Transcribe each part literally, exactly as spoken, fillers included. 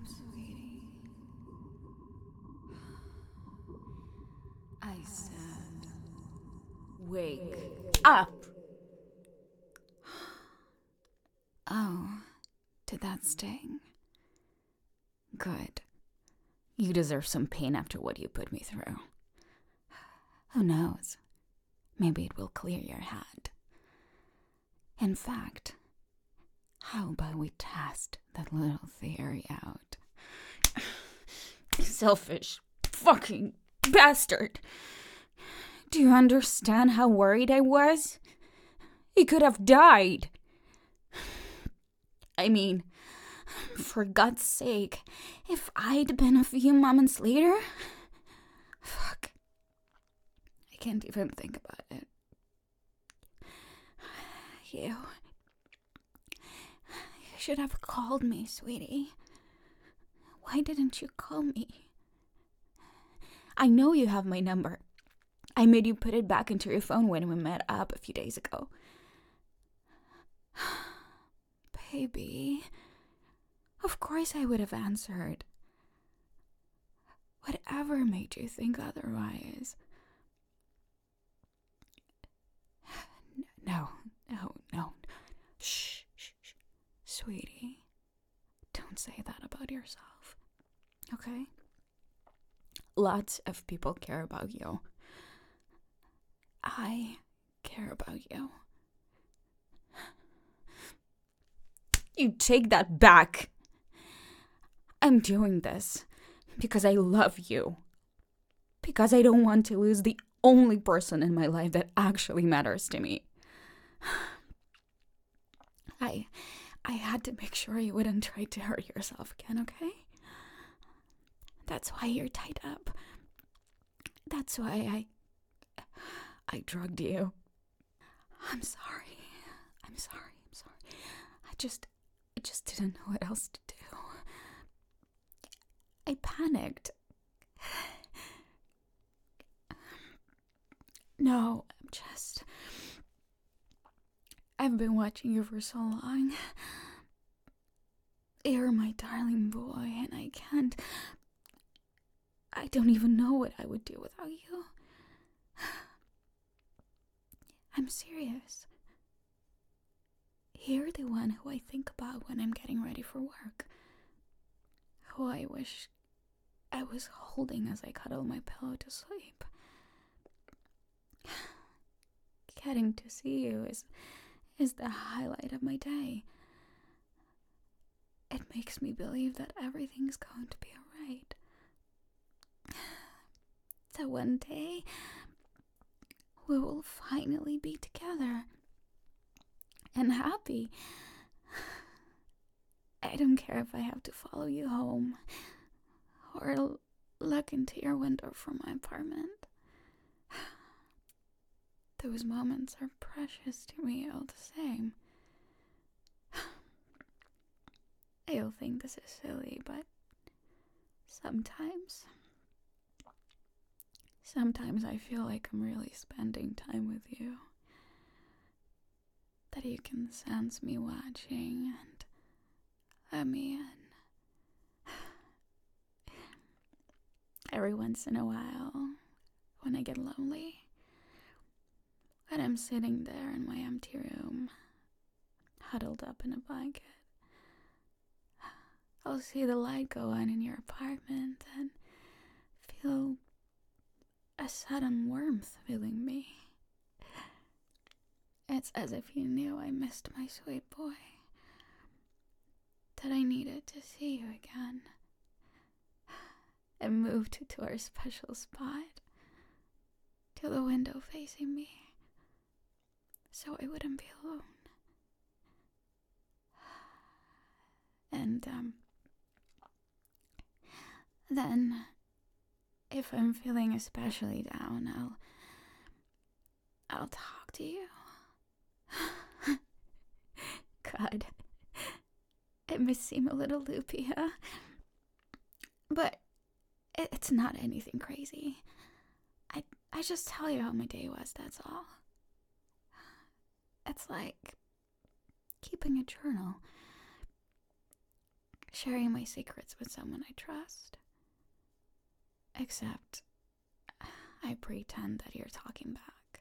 sweetie. I said, wake up. Oh, did that sting? Good. You deserve some pain after what you put me through. Who knows? Maybe it will clear your head. In fact, how about we test that little theory out? Selfish fucking bastard. Do you understand how worried I was? He could have died. I mean, for God's sake, if I'd been a few moments later... Fuck. I can't even think about it. You... You should have called me, sweetie. Why didn't you call me? I know you have my number. I made you put it back into your phone when we met up a few days ago. Baby, of course I would have answered. Whatever made you think otherwise? No, no, no. Shh, shh, shh. Sweetie, don't say that about yourself, okay? Lots of people care about you. I care about you. You take that back. I'm doing this because I love you. Because I don't want to lose the only person in my life that actually matters to me. I I had to make sure you wouldn't try to hurt yourself again, okay? That's why you're tied up. That's why I I drugged you. I'm sorry. I'm sorry. I'm sorry. I just I just didn't know what else to do. I panicked. No, I'm just... I've been watching you for so long. You're my darling boy, and I can't... I don't even know what I would do without you. I'm serious. You're the one who I think about when I'm getting ready for work. Who I wish I was holding as I cuddle my pillow to sleep. Getting to see you is, is the highlight of my day. It makes me believe that everything's going to be alright. That one day, we will finally be together. And happy. I don't care if I have to follow you home or l- look into your window from my apartment. Those moments are precious to me all the same. You'll think this is silly, but sometimes, sometimes I feel like I'm really spending time with you. That you can sense me watching and let me in. Every once in a while, when I get lonely, when I'm sitting there in my empty room, huddled up in a blanket, I'll see the light go on in your apartment and feel a sudden warmth filling me. It's as if you knew I missed my sweet boy, that I needed to see you again, and moved to our special spot, to the window facing me, so I wouldn't be alone. And, um, then, if I'm feeling especially down, I'll, I'll talk to you. God, it may seem a little loopy, huh? But it, it's not anything crazy. I, I just tell you how my day was, that's all. It's like keeping a journal. sharing my secrets with someone I trust. Except, I pretend that you're talking back.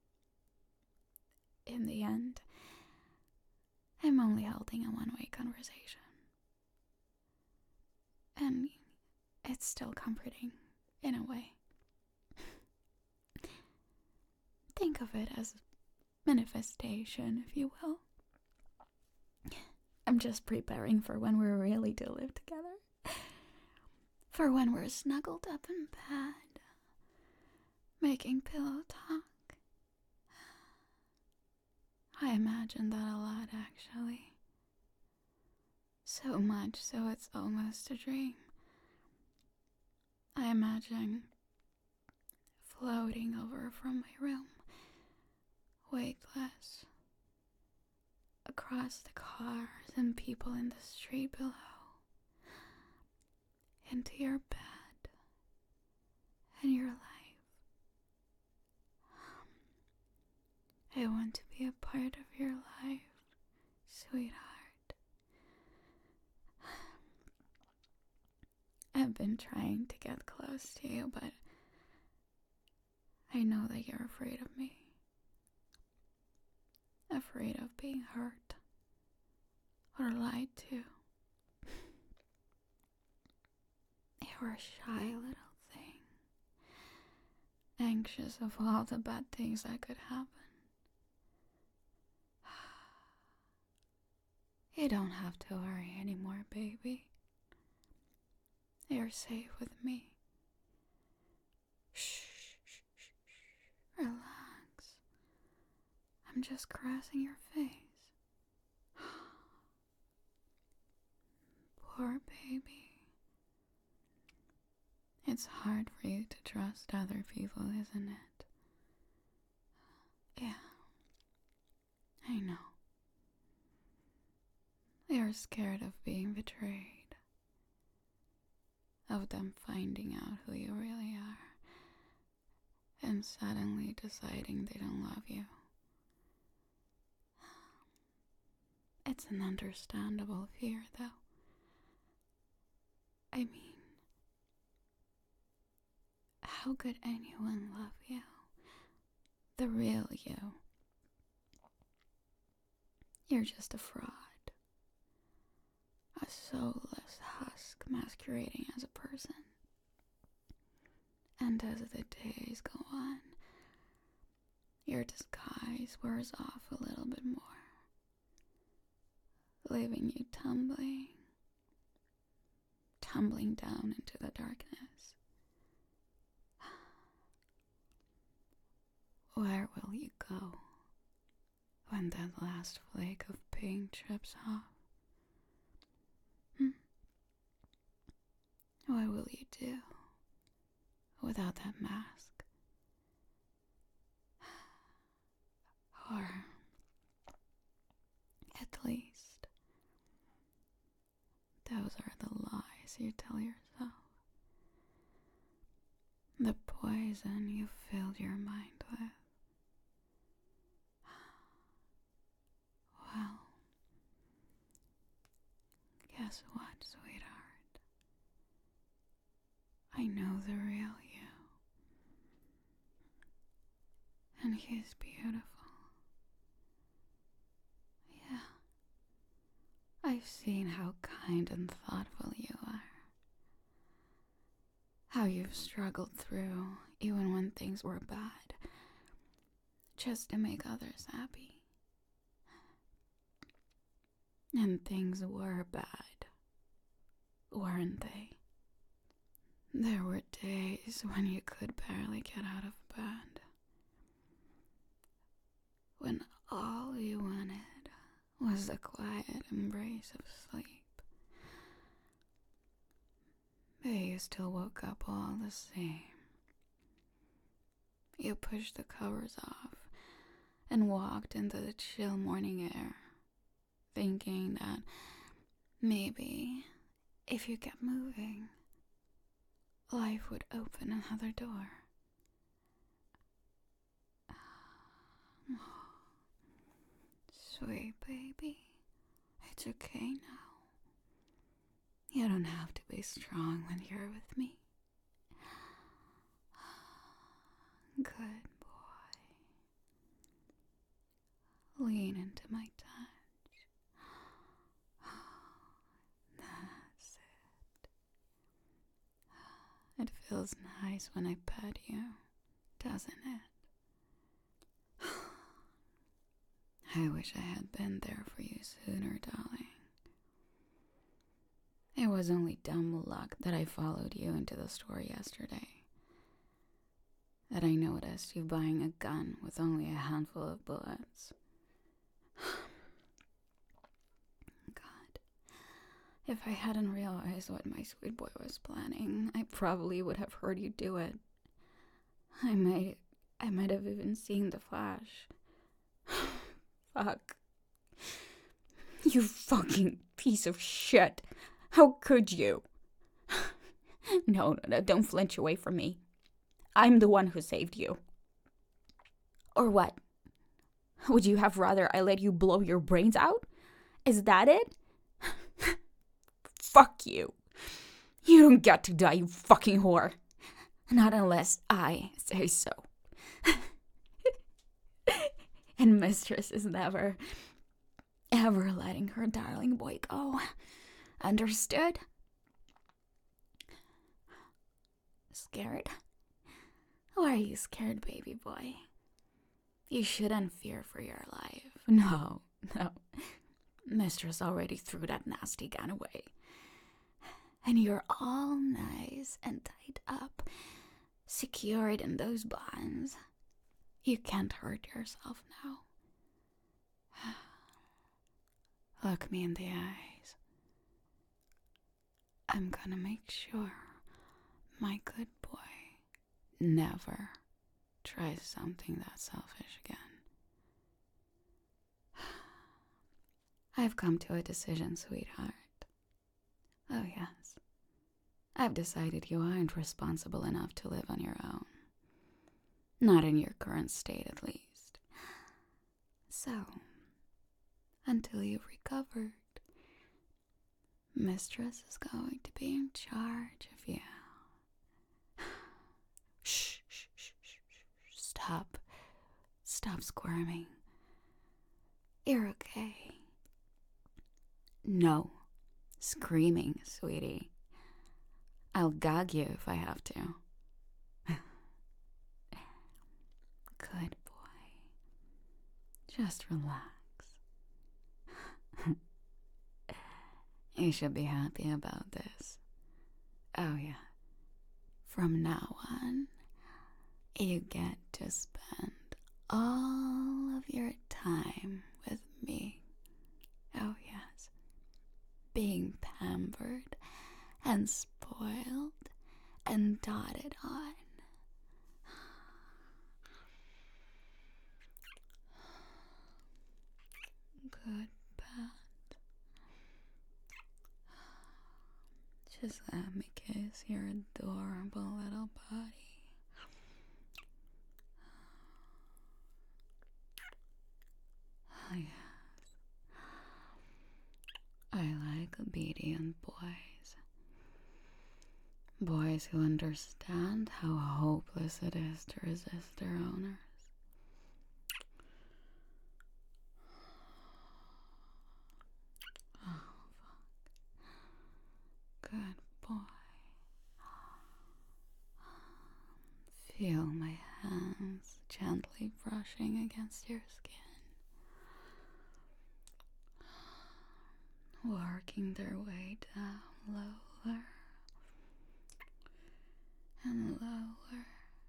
In the end, I'm only holding a one-way conversation. And it's still comforting, in a way. Think of it as manifestation, if you will. I'm just preparing for when we're really to live together. For when we're snuggled up in bed, making pillow talk. I imagine that a lot, actually. So much so it's almost a dream. I imagine floating over from my room, weightless, across the cars and people in the street below, into your bed and your life. I want to be a part of your life, sweetheart. I've been trying to get close to you, but I know that you're afraid of me. Afraid of being hurt or lied to. You're a shy little thing, anxious of all the bad things that could happen. You don't have to worry anymore, baby. You're safe with me. Shh, shh, shh, shh. Relax. I'm just caressing your face. Poor baby. It's hard for you to trust other people, isn't it? Yeah. I know. You're scared of being betrayed. Of them finding out who you really are. And suddenly deciding they don't love you. It's an understandable fear, though. I mean, how could anyone love you? The real you. You're just a fraud. A soulless husk masquerading as a person. And as the days go on, your disguise wears off a little bit more, leaving you tumbling, tumbling down into the darkness. Where will you go when that last flake of paint chips off? Hmm? What will you do without that mask? Or, at least, those are the lies you tell yourself. The poison you filled your mind with. Well, guess what, sweetheart? I know the real you. And he's beautiful. Yeah. I've seen how kind and thoughtful you are. How you've struggled through even when things were bad, just to make others happy. And things were bad, weren't they? There were days when you could barely get out of bed. When all you wanted was the quiet embrace of sleep. But you still woke up all the same. You pushed the covers off and walked into the chill morning air, thinking that maybe if you kept moving, life would open another door. Sweet baby, it's okay now. don't have to be strong when you're with me. Good boy. Lean into my touch. That's it. It feels nice when I pet you, doesn't it? I wish I had been there for you sooner, darling. It was only dumb luck that I followed you into the store yesterday. That I noticed you buying a gun with only a handful of bullets. God, if I hadn't realized what my sweet boy was planning, I probably would have heard you do it. I might, I might have even seen the flash. Fuck. You fucking piece of shit. How could you? No, no, no, don't flinch away from me. I'm the one who saved you. Or what? Would you have rather I let you blow your brains out? Is that it? Fuck you. You don't get to die, you fucking whore. Not unless I say so. And Mistress is never, ever letting her darling boy go. Understood? Scared? Why are you scared, baby boy? You shouldn't fear for your life. No, no. Mistress already threw that nasty gun away. And you're all nice and tied up, secured in those bonds. You can't hurt yourself now. Look me in the eyes. I'm gonna make sure my good boy never tries something that selfish again. I've come to a decision, sweetheart. Oh, yes. I've decided you aren't responsible enough to live on your own. Not in your current state, at least. So, until you've recovered, Mistress is going to be in charge of you. Shh, shh, shh, shh, shh. Stop. Stop squirming. You're okay. No screaming, sweetie. I'll gag you if I have to. Good boy. Just relax. You should be happy about this. Oh, yeah. From now on, you get to spend all of your time with me. Oh, yes. Being pampered and spoiled and dotted on. Good pet. Just let me kiss your adorable little body. Oh, yes. I like obedient boys. Boys who understand how hopeless it is to resist their owners. Oh, fuck. Good boy. Feel my hands gently brushing against your skin. Working their way down lower and lower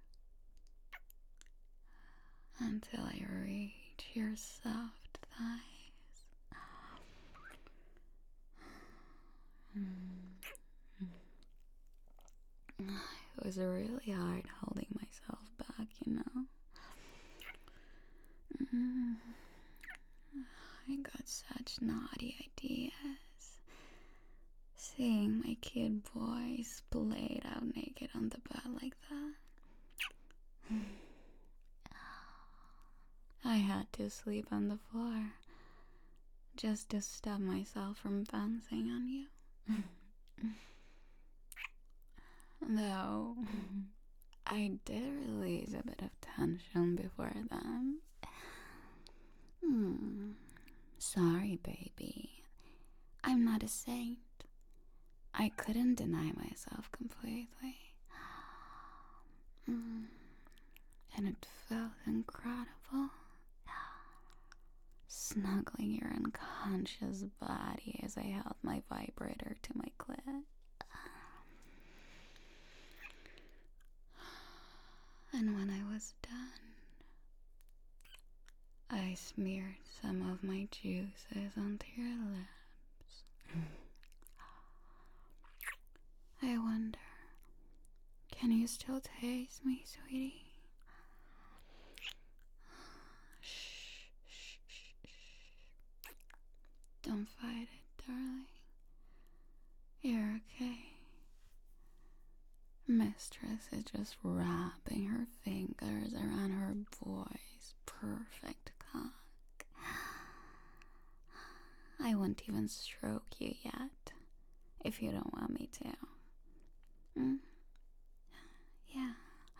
until I reach your soft thighs. It was really hard holding myself back, you know. I got such naughty ideas. Seeing my kid boy splayed out naked on the bed like that. I had to sleep on the floor just to stop myself from bouncing on you. Though, I did release a bit of tension before then. Hmm. Sorry, baby. I'm not a saint. I couldn't deny myself completely. Mm. And it felt incredible. Snuggling your unconscious body as I held my vibrator to my clit. And when I was done, I smeared some of my juices onto your lips. I wonder, can you still taste me, sweetie? Shh, shh, shh, shh. Don't fight it, darling. You're okay. Mistress is just wrapping her fingers around her boy's perfect cock. I won't even stroke you yet, if you don't want me to. Mm? Yeah.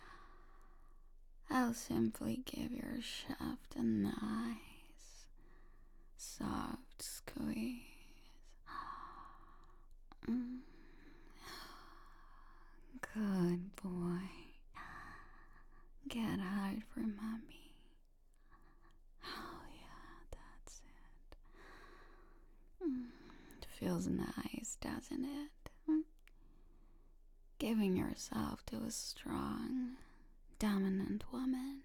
I'll simply give your shaft a nice, soft squeeze. Mm. Good boy. Get hard for mommy. Oh yeah, that's it. Mm. It feels nice, doesn't it? Mm. Giving yourself to a strong, dominant woman.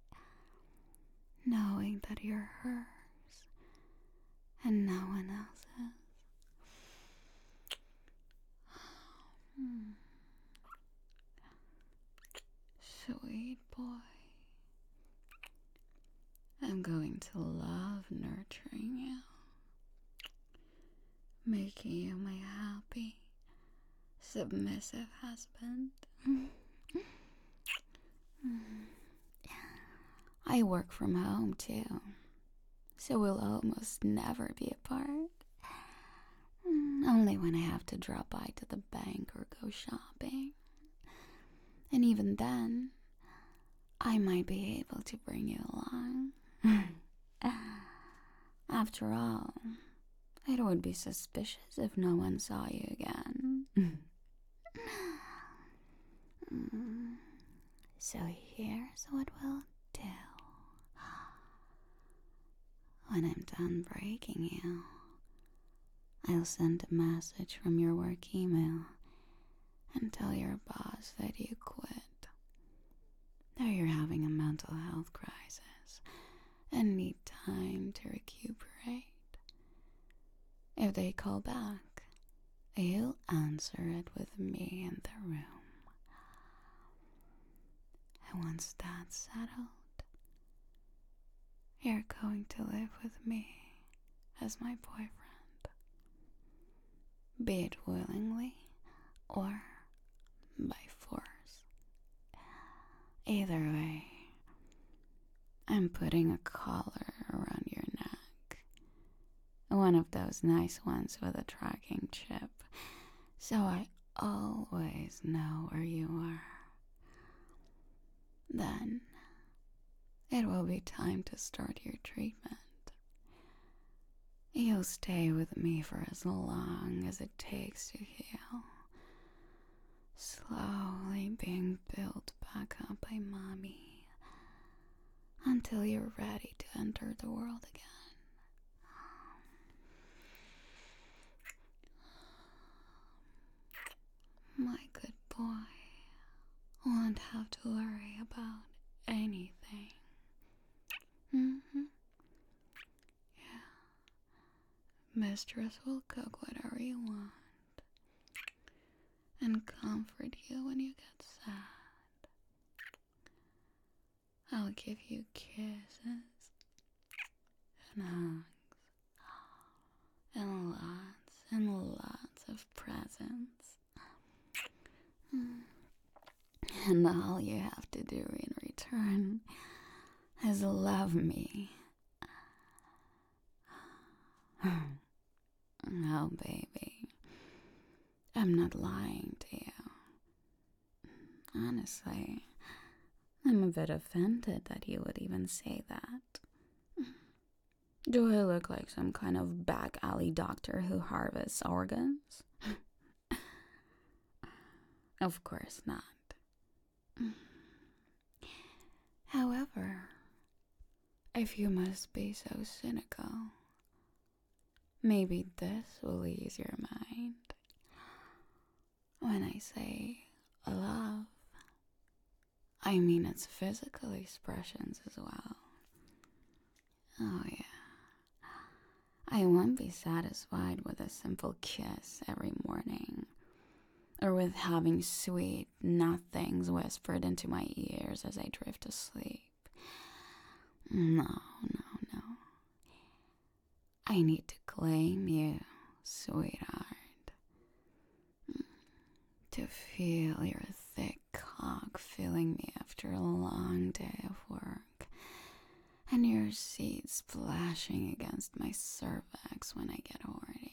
Knowing that you're hers and no one else's. Mm. Sweet boy. I'm going to love nurturing you, making you my happy, submissive husband. I work from home too, so we'll almost never be apart. Only when I have to drop by to the bank or go shopping. And even then, I might be able to bring you along. After all, it would be suspicious if no one saw you again. So here's what we'll do. When I'm done breaking you, I'll send a message from your work email and tell your boss that you quit. That you're having a mental health crisis and need time to recuperate. If they call back, you'll answer it with me in the room. And once that's settled, you're going to live with me as my boyfriend. Be it willingly or by force. Either way, I'm putting a collar around your neck. One of those nice ones with a tracking chip, so I always know where you are. Then, it will be time to start your treatment. You'll stay with me for as long as it takes to heal. Slowly being built back up by mommy until you're ready to enter the world again. My good boy won't have to worry about anything. Mm-hmm. Yeah. Mistress will cook whatever you want and comfort you when you get sad. I'll give you kisses and hugs and lots and lots of presents. And all you have to do in return is love me. Oh, baby, I'm not lying to you. honestly, I'm a bit offended that you would even say that. Do I look like some kind of back alley doctor who harvests organs? Of course not. However, if you must be so cynical, maybe this will ease your mind. When I say love, I mean its physical expressions as well. Oh yeah. I won't be satisfied with a simple kiss every morning, or with having sweet nothings whispered into my ears as I drift asleep. No, no, no. I need to claim you, sweetheart. To feel your thick cock filling me after a long day of work, and your seed splashing against my cervix when I get horny.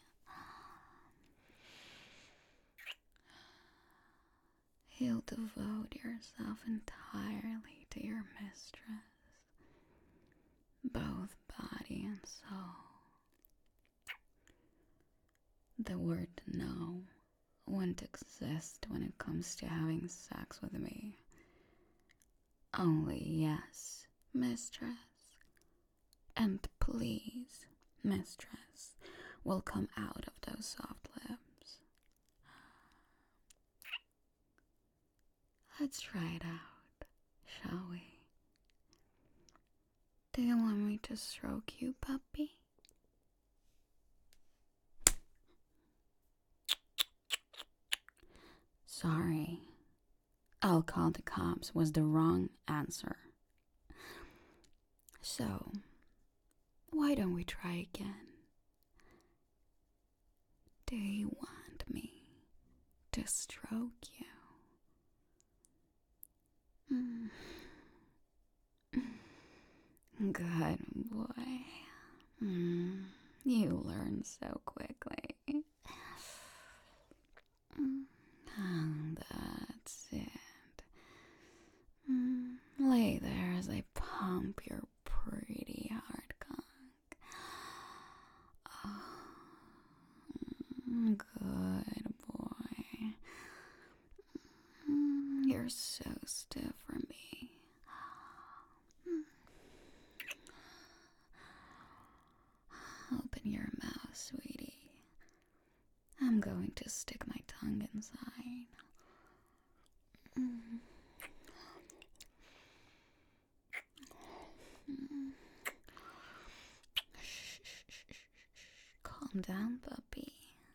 You'll devote yourself entirely to your mistress, both body and soul. The word no won't exist when it comes to having sex with me. Only yes, mistress, and please, mistress, will come out of those soft lips. Let's try it out, shall we? Do you want me to stroke you, puppy? Sorry. I'll call the cops was the wrong answer. So, why don't we try again? Do you want me to stroke you? Mm. Good boy. Mm. You learn so quickly. Mm. And that's it. Mm. Lay there as I pump your pretty hard cock. Oh. Good boy. Mm. You're so stiff for me. Open your mouth, sweetie. I'm going to stick my tongue inside. Mm. Mm. Shh, shh, shh, shh, shh. Calm down, puppy.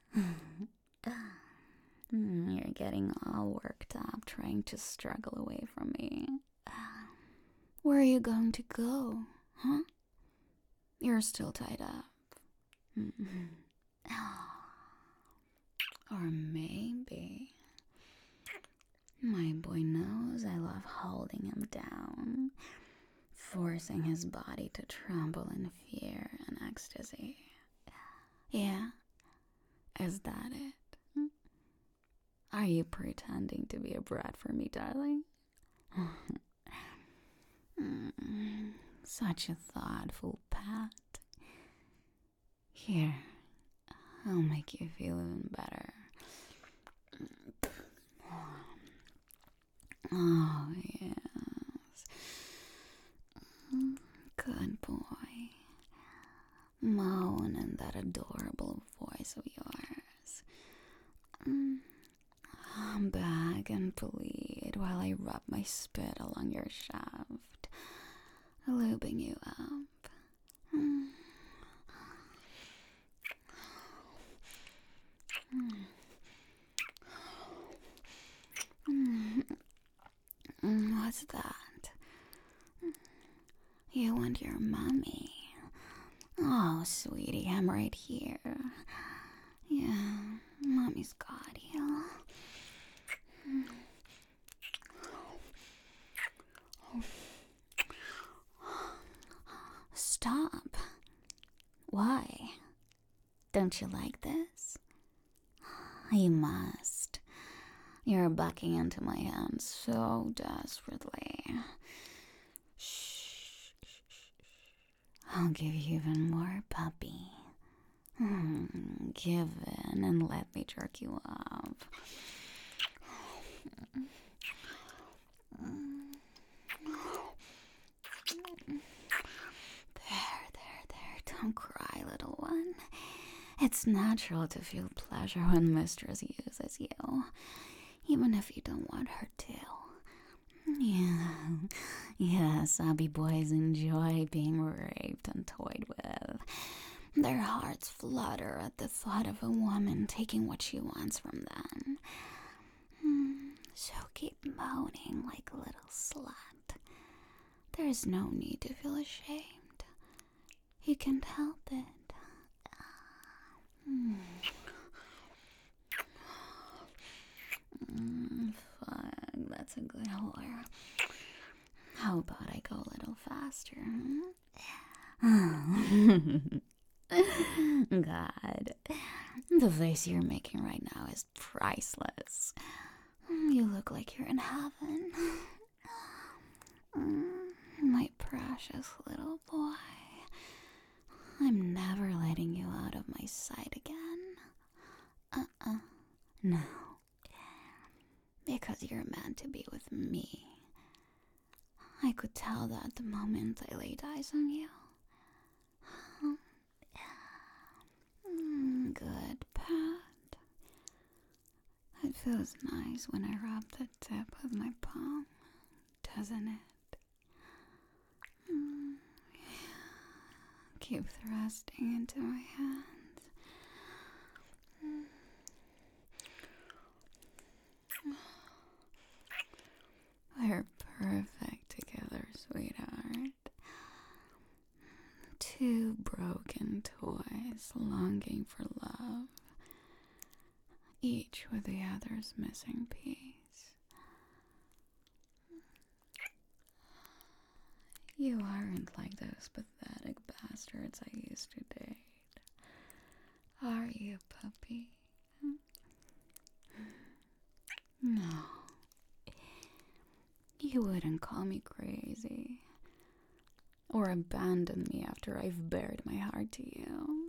Mm, you're getting all worked up trying to struggle away from me. Where are you going to go, huh? You're still tied up. Mm-hmm. Or maybe my boy knows I love holding him down, forcing his body to tremble in fear and ecstasy. Yeah, is that it? Are you pretending to be a brat for me, darling? Mm, such a thoughtful pat. Here, I'll make you feel even better. Oh, yes. Good boy. Moan in that adorable voice of yours. Beg and plead while I rub my spit along your shaft, lubing you up. Mm. Mm. Mm. What's that? You want your mommy? Oh, sweetie, I'm right here. Yeah, mommy's got you. Stop. Why? Don't you like this? You must. You're bucking into my hands so desperately. Shh. I'll give you even more, puppy. Hmm, give in and let me jerk you off. There, there, there. Don't cry, little one. It's natural to feel pleasure when Mistress uses you, even if you don't want her to. Yeah, yes, Abby boys enjoy being raped and toyed with. Their hearts flutter at the thought of a woman taking what she wants from them. So keep moaning like a little slut. There's no need to feel ashamed. You can't help it. Mm. Mm, fine, that's a good whore. How about I go a little faster? Hmm? God, the face you're making right now is priceless. You look like you're in heaven. My precious little boy. I'm never letting you out of my sight again. Uh-uh. No. Because you're meant to be with me. I could tell that the moment I laid eyes on you. Mm, good pat. It feels nice when I rub the tip of my palm, doesn't it? Mm. Keep thrusting into my hands. Mm. We're perfect together, sweetheart. Two broken toys longing for love, each with the other's missing piece. You aren't like those pathetic bastards I used to date. Are you, puppy? No. You wouldn't call me crazy. Or abandon me after I've bared my heart to you.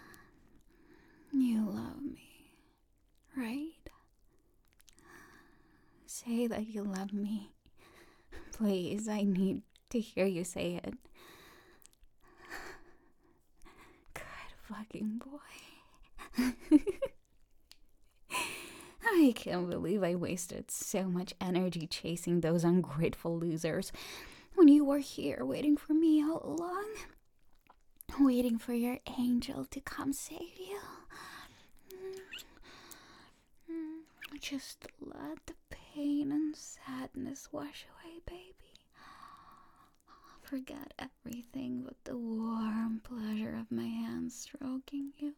You love me, right? Say that you love me. Please, I need to hear you say it. Good fucking boy. I can't believe I wasted so much energy chasing those ungrateful losers when you were here waiting for me all along. Waiting for your angel to come save you. Just let the pain and sadness wash away, baby. Forget everything but the warm pleasure of my hands stroking you.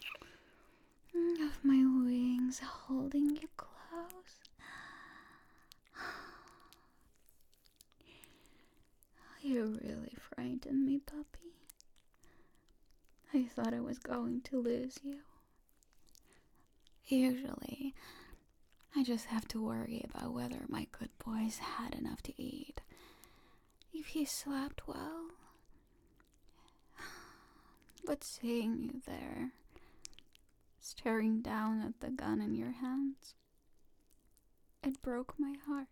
Of my wings holding you close. You really frightened me, puppy. I thought I was going to lose you. Usually, I just have to worry about whether my good boys had enough to eat. If you slept well. But seeing you there, staring down at the gun in your hands, it broke my heart.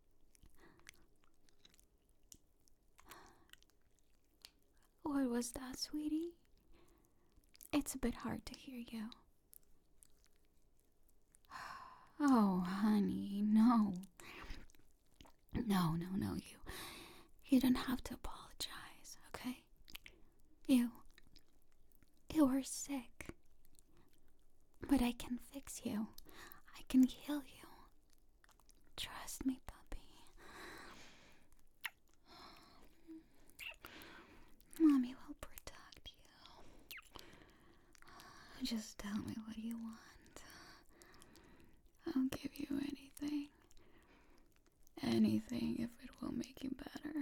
What was that, sweetie? It's a bit hard to hear you. Oh, honey, no. No, no, no, you. You don't have to apologize, okay? You. You were sick. But I can fix you. I can heal you. Trust me, puppy. Mommy will protect you. Just tell me what you want. I'll give you anything. Anything if it will make you better.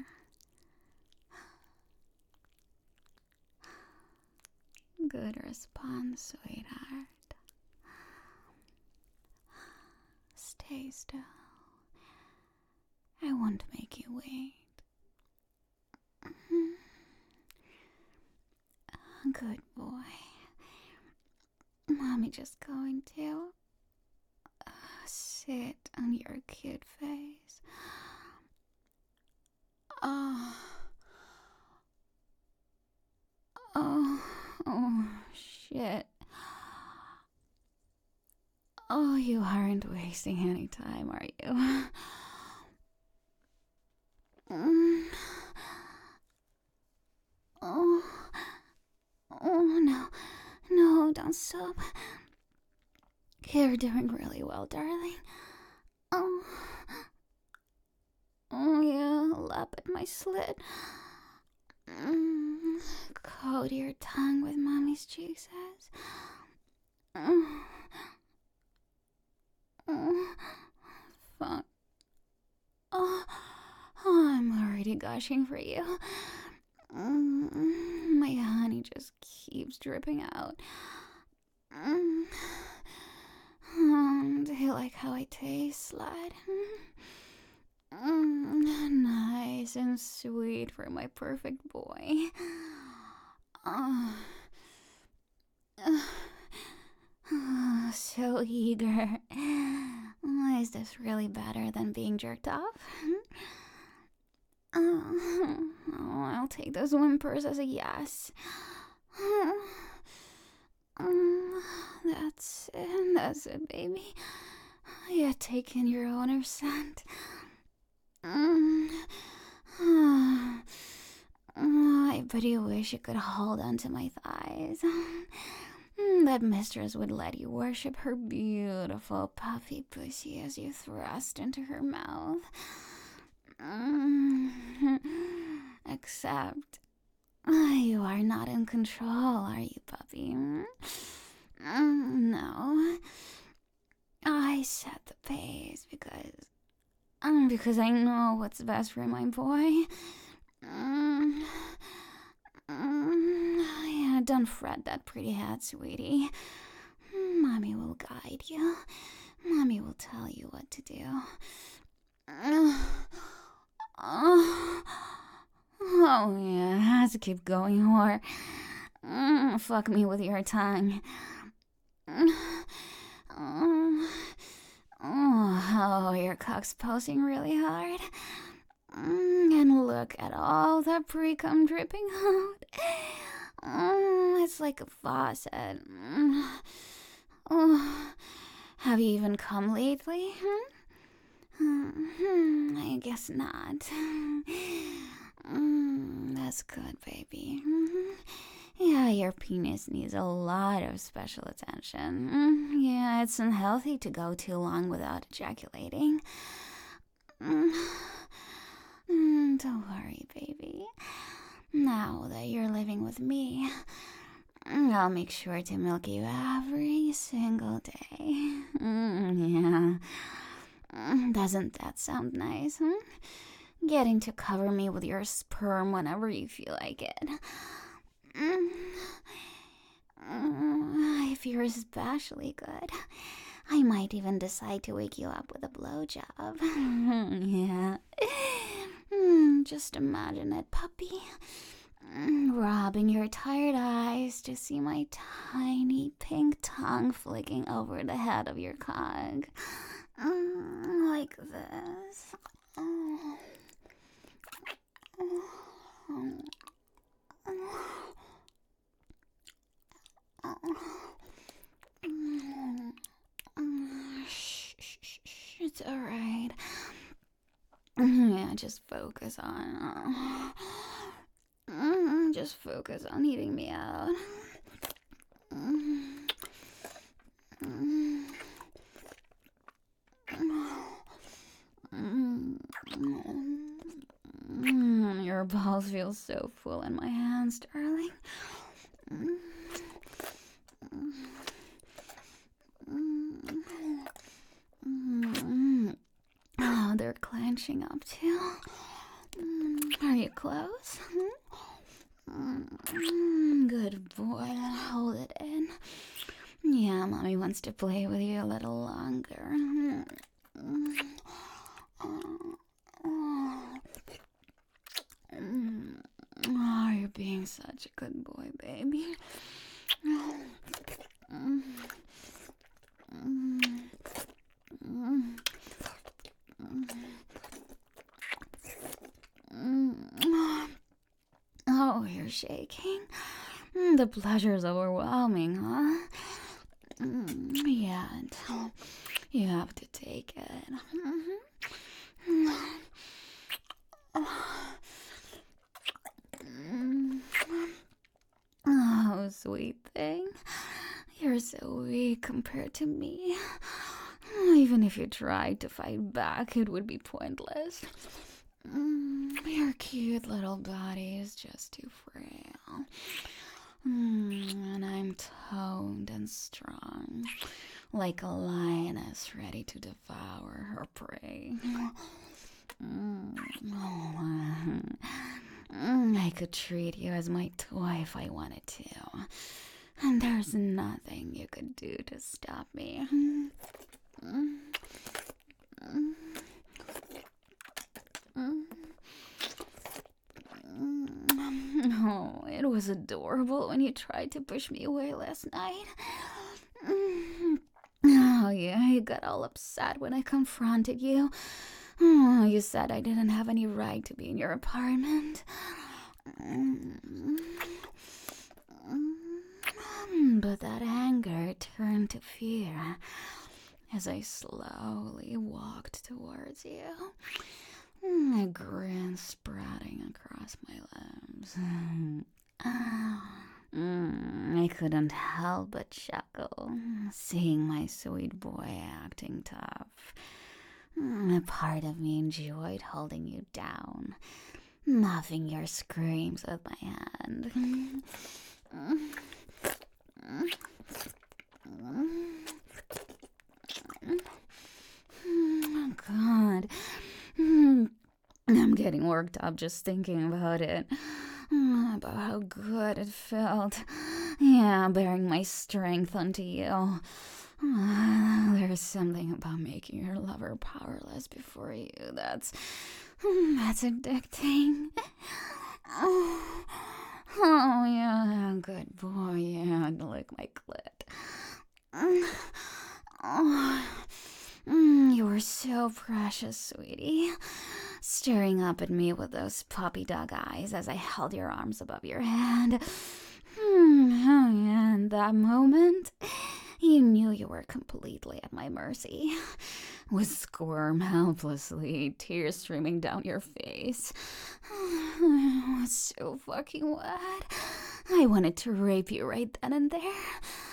Good response, sweetheart. Stay stay still. I won't make you wait. Good boy. Mommy just going to uh, sit on your cute face. Oh. Oh. Oh, shit. Oh, you aren't wasting any time, are you? Mm. Oh. Oh, no. No, don't stop. You're doing really well, darling. Oh. Oh, yeah, lap at my slit. Mm. Coat your tongue with mommy's juices. Mm. Oh. Fuck. Oh. Oh, I'm already gushing for you. Mm. My honey just keeps dripping out. Mm. Um, do you like how I taste, Slide? Mm, nice and sweet for my perfect boy. Uh, uh, so eager. Uh, is this really better than being jerked off? Uh, oh, I'll take those whimpers as a yes. Um, that's it, that's it, baby. You're taking your owner scent. Mm. Oh, I bet you wish you could hold onto my thighs. That mistress would let you worship her beautiful puffy pussy as you thrust into her mouth. Mm. Except you are not in control, are you, puppy? Mm, no. I set the pace because... Um, because I know what's best for my boy. Mm, mm, yeah, don't fret that pretty head, sweetie. Mommy will guide you. Mommy will tell you what to do. Oh, oh yeah, has to keep going, whore. Mm, fuck me with your tongue. Oh, oh, your cock's pulsing really hard. Mm, and look at all that pre-cum dripping out. Mm, it's like a faucet. Mm. Oh, have you even come lately? Hmm? Hmm, I guess not. Mm, that's good, baby. Mm-hmm. Yeah, your penis needs a lot of special attention. Mm, yeah, it's unhealthy to go too long without ejaculating. Mm, mm, don't worry, baby. Now that you're living with me, I'll make sure to milk you every single day. Mm, yeah. Mm, doesn't that sound nice, huh? Getting to cover me with your sperm whenever you feel like it. Mm. Mm, if you're especially good, I might even decide to wake you up with a blowjob. Yeah. Mm, just imagine it, puppy. Mm, rubbing your tired eyes to see my tiny pink tongue flicking over the head of your cog. Mm, like this. Oh. Oh. Shh, shh, shh, shh, it's alright. Yeah, just focus on. Uh, just focus on eating me out. Your balls feel so full in my hands, darling. Oh, they're clenching up too. Are you close? Good boy, hold it in. Yeah, mommy wants to play with you a little longer. Oh, you're being such a good boy, baby. Oh, you're shaking. The pleasure's overwhelming, huh? Yeah, you have to take it. Oh, sweet thing. You're so weak compared to me. Even if you tried to fight back, it would be pointless. Your cute little body is just too frail. And I'm toned and strong, like a lioness ready to devour her prey. I could treat you as my toy if I wanted to. And there's nothing you could do to stop me. Oh, it was adorable when you tried to push me away last night. Oh, yeah, you got all upset when I confronted you. Oh, you said I didn't have any right to be in your apartment. But that anger turned to fear as I slowly walked towards you, a grin spreading across my lips. I couldn't help but chuckle, seeing my sweet boy acting tough. A part of me enjoyed holding you down, muffing your screams with my hand. Oh, God. I'm getting worked up just thinking about it. About how good it felt. Yeah, bearing my strength onto you. There's something about making your lover powerless before you that's... that's addicting. Oh, oh yeah, good boy. Yeah, lick my clit. Oh, you were so precious, sweetie. Staring up at me with those puppy dog eyes as I held your arms above your head. Oh yeah, in that moment, you knew you were completely at my mercy. Would squirm helplessly, tears streaming down your face. It was so fucking wet. I wanted to rape you right then and there.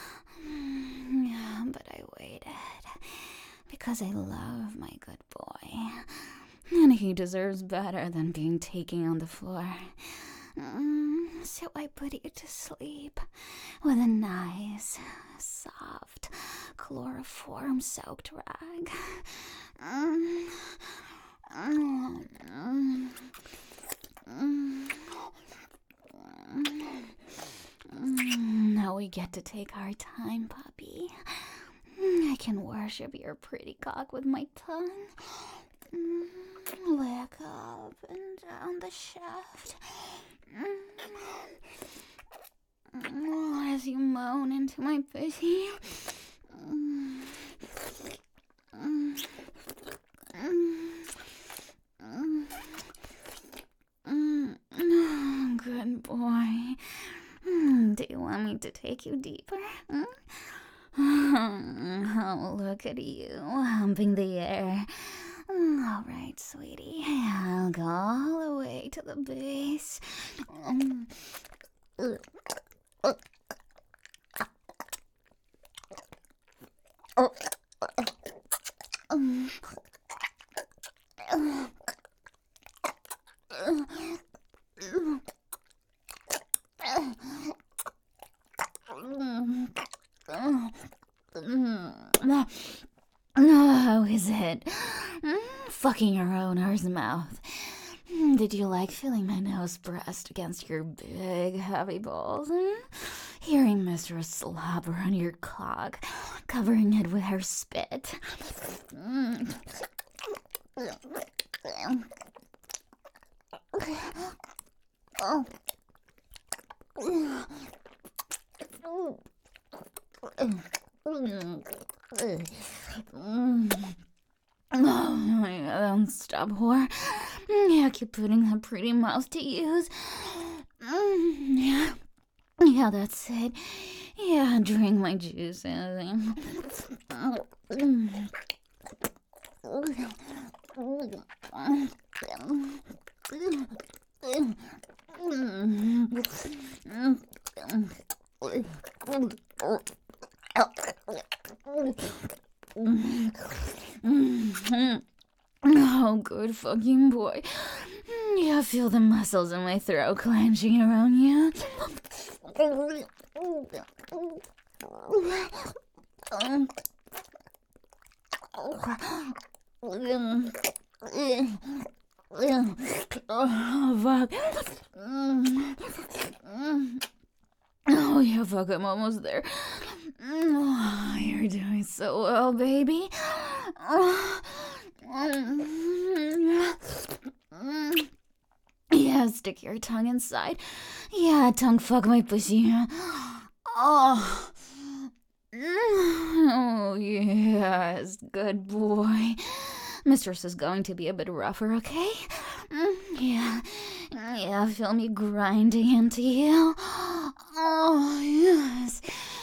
But I waited. Because I love my good boy. And he deserves better than being taken on the floor. Mm, so I put you to sleep with a nice, soft, chloroform-soaked rag. Mm, mm, mm, mm, mm. Now we get to take our time, puppy. I can worship your pretty cock with my tongue. Mm, lick up and down the shaft. Mm, as you moan into my pussy. Mm, mm, mm, mm, mm. Good boy. Mm, do you want me to take you deeper? Mm? Oh, look at you, humping the air. All right, sweetie, I'll go all the way to the base. Um, uh, uh, uh, um, uh, How is it? Fucking your owner's mouth. Did you like feeling my nose pressed against your big, heavy balls? Hearing Mistress slobber on your cock, covering it with her spit. Mm. Oh. Oh, yeah, don't stop, whore. Yeah, keep putting that pretty mouth to use. Yeah, yeah, that's it. Yeah, drink my juice. Oh, good fucking boy. Yeah, I feel the muscles in my throat clenching around you. Oh, fuck. Oh, yeah, fuck, I'm almost there. Oh, you're doing so well, baby. Yeah, stick your tongue inside. Yeah, tongue fuck my pussy. Oh. Oh, yes, good boy. Mistress is going to be a bit rougher, okay? Yeah, yeah, feel me grinding into you. Oh, yes.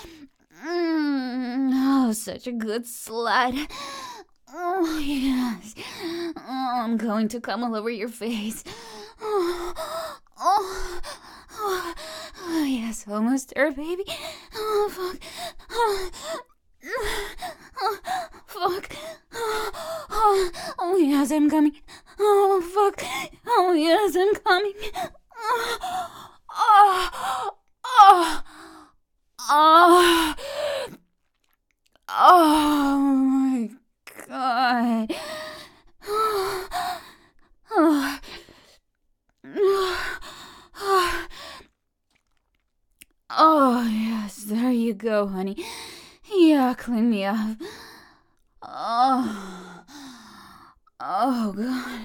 Oh, such a good slut. Oh, yes. Oh, I'm going to come all over your face. Oh, oh, oh, oh yes, almost there, baby. Oh, fuck. Oh, oh, fuck. Oh, oh, yes, I'm coming. Oh, fuck. Oh, yes, I'm coming. Oh, oh, oh, oh, oh my God. Oh, oh, oh, yes, there you go, honey. Yeah, clean me up. Oh, oh, God.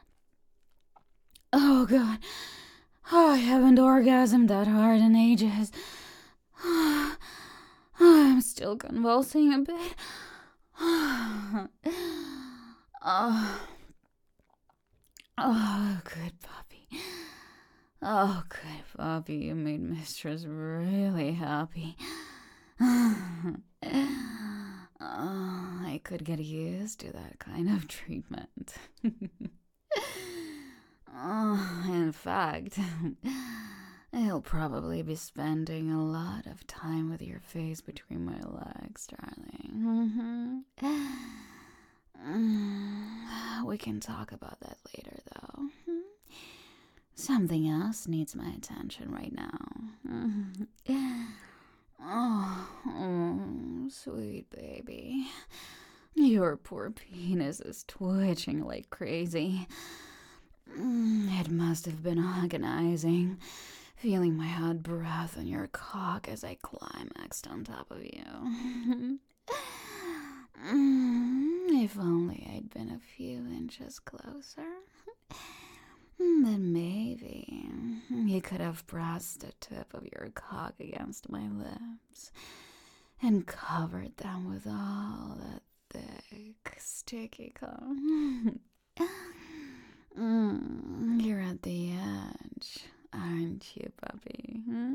Oh, God. Oh, I haven't orgasmed that hard in ages. Oh, I'm still convulsing a bit. Oh, oh, good puppy. Oh, good puppy. You made Mistress really happy. Oh, I could get used to that kind of treatment. Oh, in fact, I'll probably be spending a lot of time with your face between my legs, darling. Mm-hmm. We can talk about that later, though. Something else needs my attention right now. Oh, oh, sweet baby. Your poor penis is twitching like crazy. It must have been agonizing, feeling my hot breath on your cock as I climaxed on top of you. If only I'd been a few inches closer, then maybe you could have pressed the tip of your cock against my lips and covered them with all that thick, sticky cum. Mm, you're at the edge, aren't you, puppy? Hmm?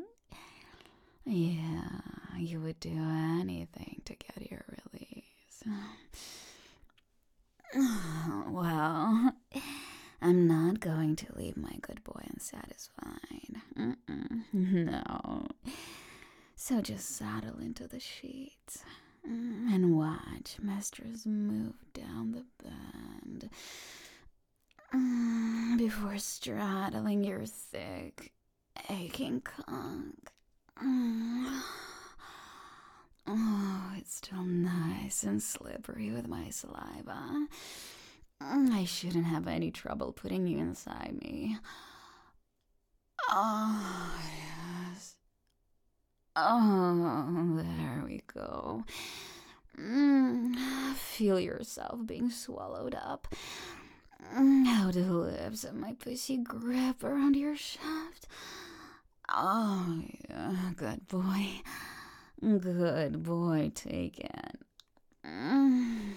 Yeah, you would do anything to get your release. Well, I'm not going to leave my good boy unsatisfied. Mm-mm, no. So just saddle into the sheets and watch Mistress move down the bend before straddling your thick, aching cock. Oh, it's still nice and slippery with my saliva. I shouldn't have any trouble putting you inside me. Oh, yes. Oh, there we go. Mm, feel yourself being swallowed up. Mm, how the lips and my pussy grip around your shaft. Oh, yeah, good boy. Good boy, take it. Mm.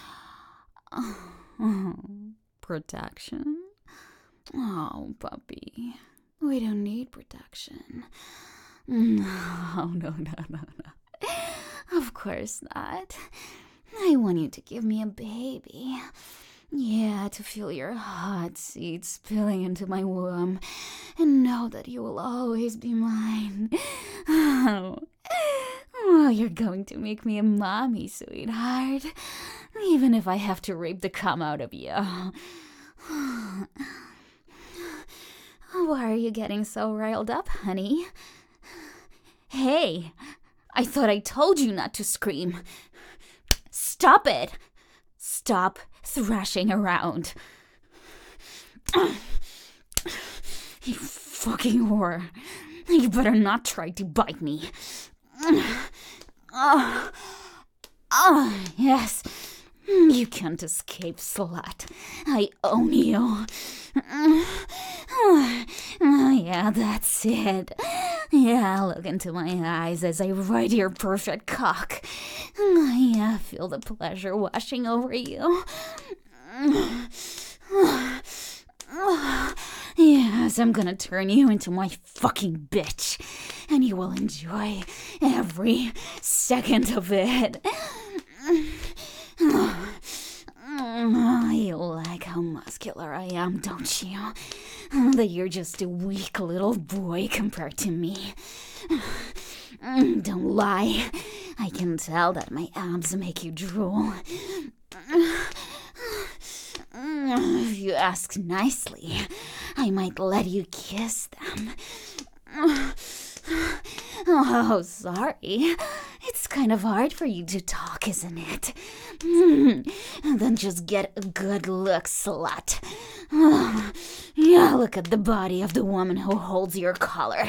Oh, protection? Oh, puppy. We don't need protection. No, no, no, no, no. Of course not. I want you to give me a baby. Yeah, to feel your hot seed spilling into my womb and know that you will always be mine. Oh, oh, you're going to make me a mommy, sweetheart. Even if I have to rape the cum out of you. Why are you getting so riled up, honey? Hey, I thought I told you not to scream. Stop it! Stop thrashing around. You fucking whore. You better not try to bite me. Oh, oh yes. You can't escape, slut. I own you. Oh, yeah, that's it. Yeah, look into my eyes as I ride your perfect cock. Yeah, feel the pleasure washing over you. Yes, I'm gonna turn you into my fucking bitch, and you will enjoy every second of it. You like how muscular I am, don't you? That you're just a weak little boy compared to me. Don't lie. I can tell that my abs make you drool. If you ask nicely, I might let you kiss them. Oh, sorry. It's kind of hard for you to talk, isn't it? Then just get a good look, slut. Yeah, look at the body of the woman who holds your collar.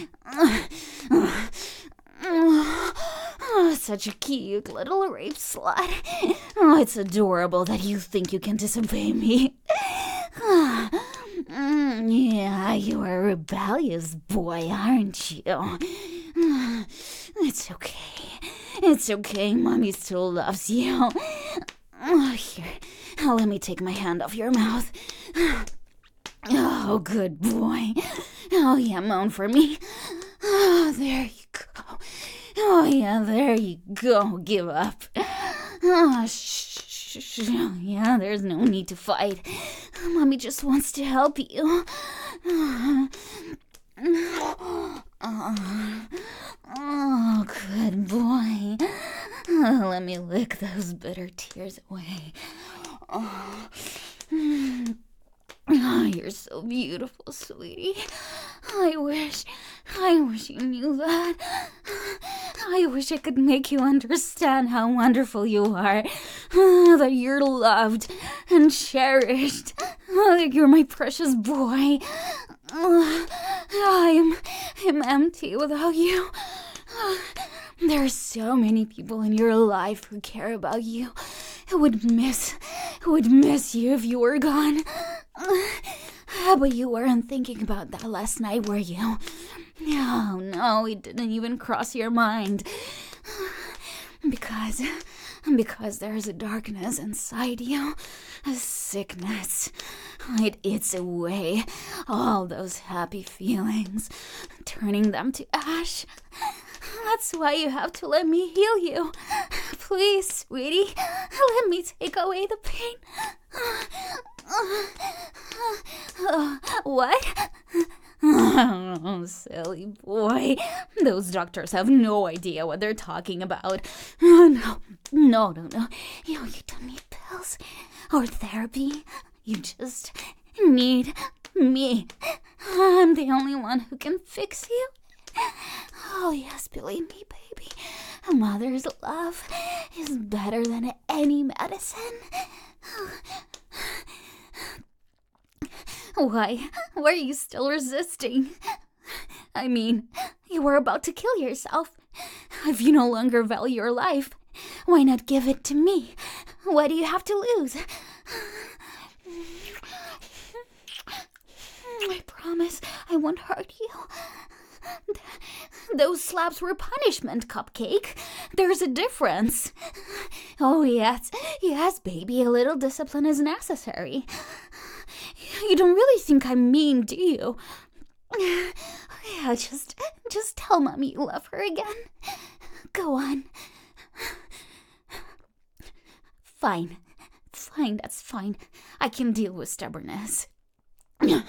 Oh, such a cute little rape slut. Oh, it's adorable that you think you can disobey me. Yeah, you are a rebellious boy, aren't you? It's okay. It's okay. Mommy still loves you. Oh, here. Let me take my hand off your mouth. Oh, good boy. Oh, yeah, moan for me. Oh, there you go. Oh, yeah, there you go. Give up. Oh, shh, shh, shh. Yeah, there's no need to fight. Mommy just wants to help you. Oh, oh, good boy. Oh, let me lick those bitter tears away. Oh. Oh, you're so beautiful, sweetie. I wish, I wish you knew that. I wish I could make you understand how wonderful you are. That you're loved and cherished. That you're my precious boy. I'm, I'm empty without you. There are so many people in your life who care about you, who would miss, who would miss you if you were gone. But you weren't thinking about that last night, were you? No, no, it didn't even cross your mind. Because, because there's a darkness inside you, a sickness. It eats away all those happy feelings, turning them to ash. That's why you have to let me heal you. Please, sweetie, let me take away the pain. What? Oh, silly boy. Those doctors have no idea what they're talking about. Oh, no, no, no, no. You, you don't need pills or therapy. You just need me. I'm the only one who can fix you. Oh, yes, believe me, baby. A mother's love is better than any medicine. Why? Why are you still resisting? I mean, you were about to kill yourself. If you no longer value your life, Why not give it to me? What do you have to lose? I promise I won't hurt you. Those slaps were punishment, Cupcake. There's a difference. Oh, yes, yes, baby, a little discipline is necessary. You don't really think I'm mean, do you? Yeah, just, just tell Mommy you love her again. Go on. Fine, fine, that's fine. I can deal with stubbornness. There,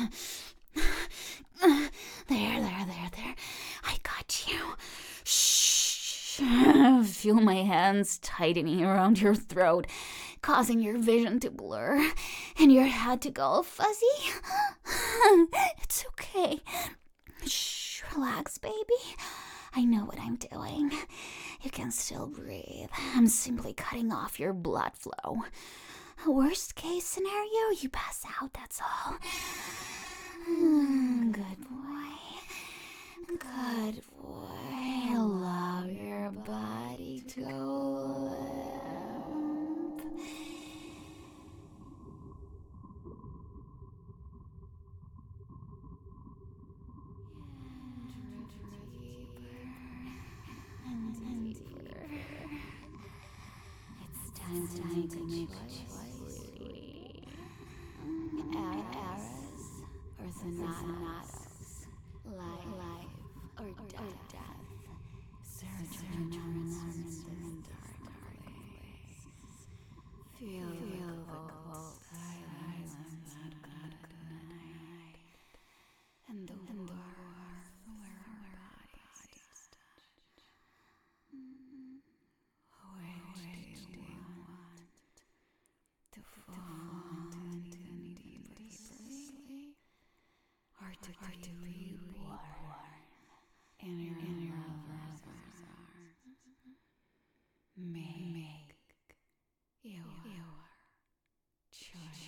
there, there, there. I got you. Shh. Feel my hands tightening around your throat, causing your vision to blur and your head to go all fuzzy. It's okay. Shh, relax, baby. I know what I'm doing. You can still breathe. I'm simply cutting off your blood flow. Worst case scenario, you pass out, that's all. Good boy. Good boy. Allow your body to limp. And deeper. It's time to make a choice. Eras or Thanatos, life, life or death. Search for answers in the dark place. Feel the cold silence that good night, and the warmth where our bodies touch. Which do you want to fall into deeper sleep, or to, or to be born in your lover's arms? Make your choice.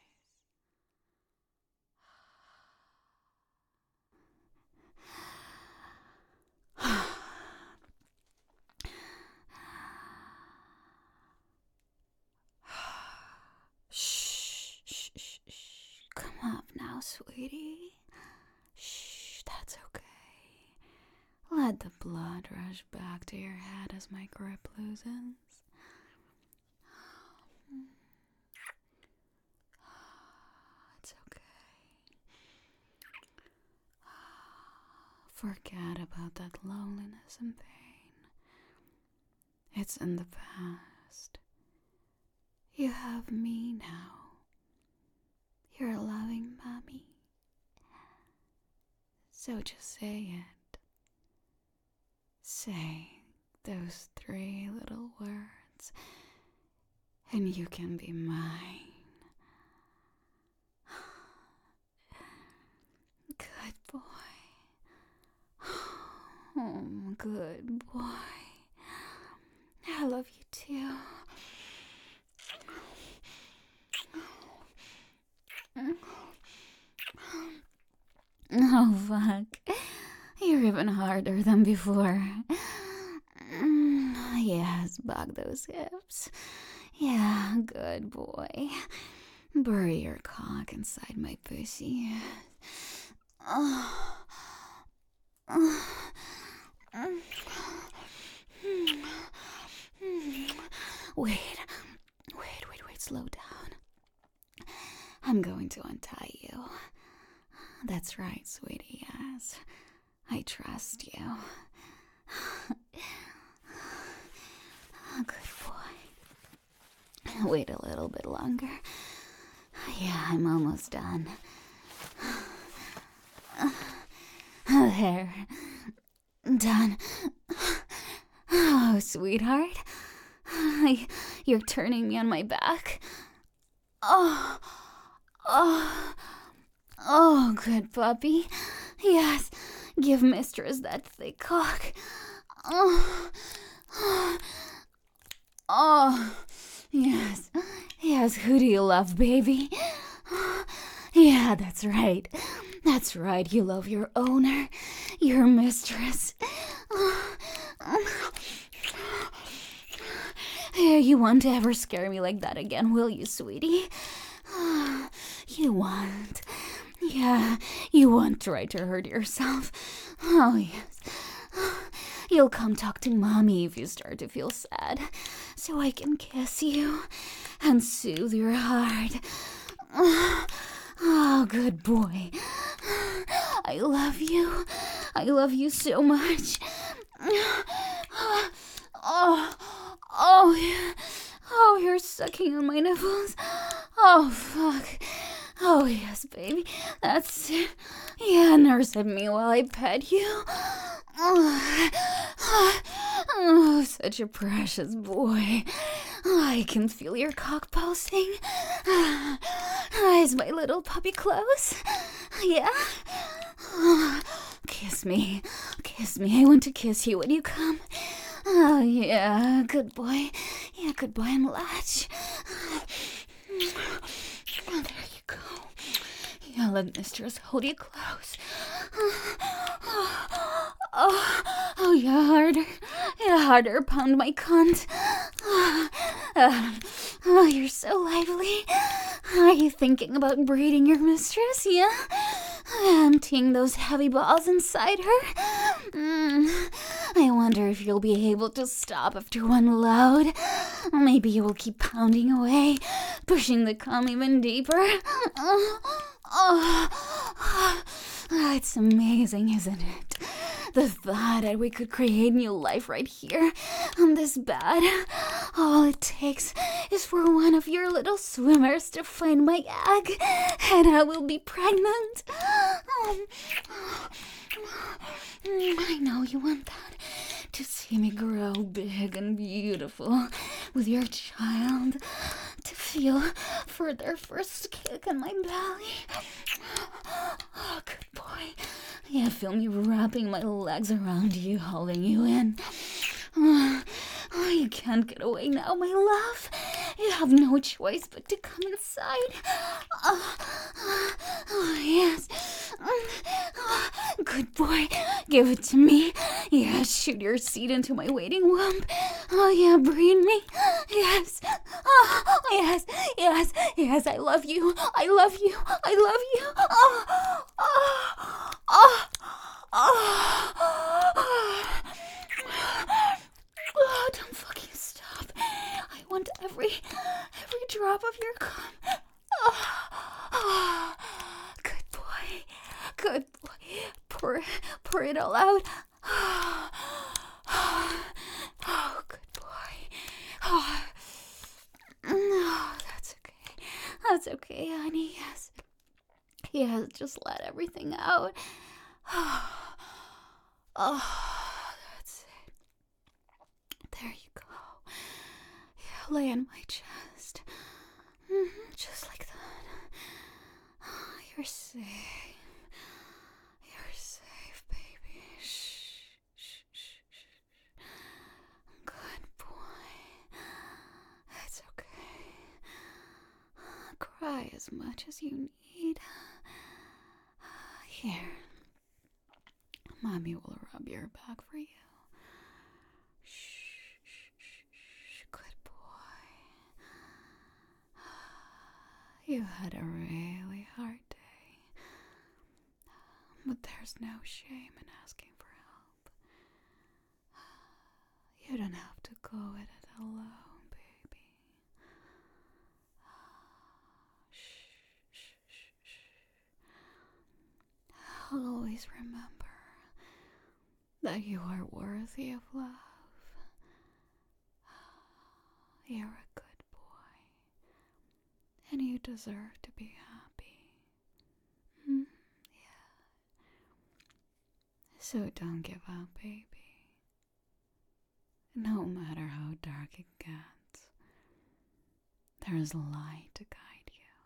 Shh, shh, shh, shh. Come up now, sweetie. Shh, that's okay. Let the blood rush back to your head as my grip loosens. It's okay. Forget about that loneliness and pain. It's in the past. You have me now. You're a loving mommy. So just say it. Say those three little words, and you can be mine. Good boy. Oh, good boy. I love you too. Oh, fuck. You're even harder than before. Yes, bug those hips. Yeah, good boy. Bury your cock inside my pussy. Oh. Wait, wait, wait, wait, slow down. I'm going to untie you. That's right, sweetie, yes. I trust you. Good boy. Wait a little bit longer. Yeah, I'm almost done. There. Done. Oh, sweetheart. You're turning me on my back. Oh. Oh. Oh, good puppy. Yes, give mistress that thick cock. Oh. Oh. Yes. Yes, who do you love, baby? Yeah, that's right. That's right, you love your owner, your mistress. Yeah, you won't ever scare me like that again, will you, sweetie? You won't. Yeah, you won't try to hurt yourself. Oh, yes. You'll come talk to Mommy if you start to feel sad, so I can kiss you and soothe your heart. Oh, good boy. I love you. I love you so much. Oh, oh, yeah. Oh, you're sucking on my nipples. Oh, fuck. Oh, yes, baby. That's it. Yeah, nurse at me while I pet you. Oh, oh, such a precious boy. I can feel your cock pulsing. Is my little puppy close? Yeah? Oh, kiss me. Kiss me. I want to kiss you when you come. Oh, yeah. Good boy. Yeah, good boy and latch. Oh, there you go. Yeah, let mistress hold you close. Oh, oh, oh yeah, harder. Yeah, harder. Pound my cunt. Uh, oh, you're so lively. Are you thinking about breeding your mistress? Yeah? Emptying those heavy balls inside her? Mm. I wonder if you'll be able to stop after one load. Maybe you will keep pounding away, pushing the cum even deeper. Oh, oh, oh. It's amazing, isn't it? The thought that we could create new life right here on this bed. All it takes is for one of your little swimmers to find my egg, and I will be pregnant. I know you want that, to see me grow big and beautiful with your child, to feel for their first kick in my belly. Oh, good boy. Yeah, feel me wrapping my legs around you, holding you in. Oh, oh, you can't get away now, my love. You have no choice but to come inside. Oh, oh, oh yes. Oh, good boy. Give it to me. Yeah, shoot your seed into my waiting womb. Oh, yeah, breed me. Yes. Oh, yes, yes, yes, I love you. I love you. I love you. Oh, oh, oh, oh, oh. Oh, don't fucking stop. I want every, every drop of your cum. Oh, oh. Good boy. Good boy. Pour, pour it all out. Oh, oh good boy. Oh. Oh, that's okay. That's okay, honey. Yes. Yes, just let everything out. Oh, oh, that's it. There you go. Yeah, lay on my chest. Mm-hmm, just like that. Oh, you're safe. You're safe, baby. Shh, shh, shh, shh. Good boy. It's okay. Cry as much as you need. Here. Mommy will rub your back for you. Shh, shh, shh, shh. Good boy. You had a really hard day. But there's no shame in asking for help. You don't have to go at it alone, baby. Shh, shh, shh, shh. Always remember that you are worthy of love. You're a good boy, and you deserve to be happy. Mm, yeah. So don't give up, baby. No matter how dark it gets, there is light to guide you.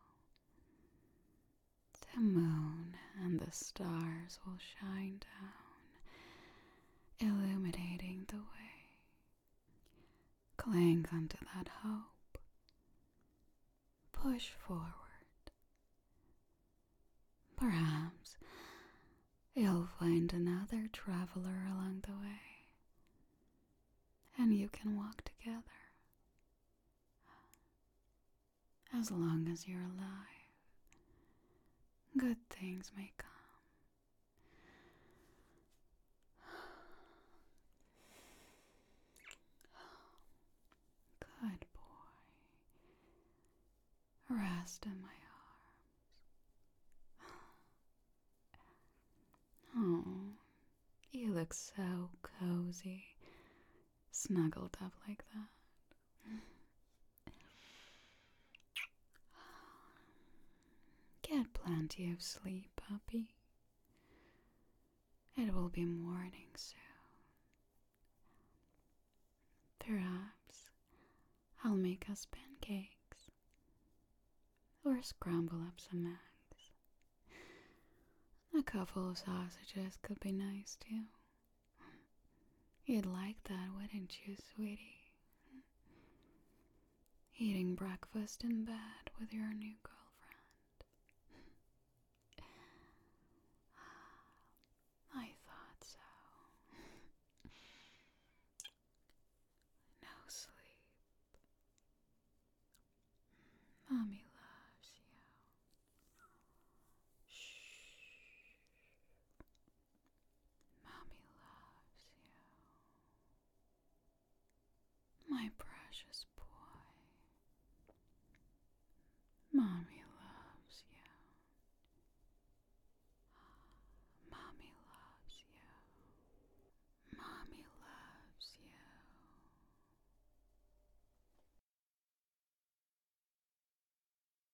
The moon and the stars will shine down, illuminating the way. Cling onto that hope. Push forward. Perhaps you'll find another traveler along the way, and you can walk together. As long as you're alive, good things may come. Good boy. Rest in my arms. Oh, you look so cozy, snuggled up like that. Get plenty of sleep, puppy. It will be morning soon. Perhaps I'll make us pancakes or scramble up some eggs. A couple of sausages could be nice too. You'd like that, wouldn't you, sweetie? Eating breakfast in bed with your new girlfriend. I thought so. No sleep. Mommy loves you. Shh. Mommy loves you. My precious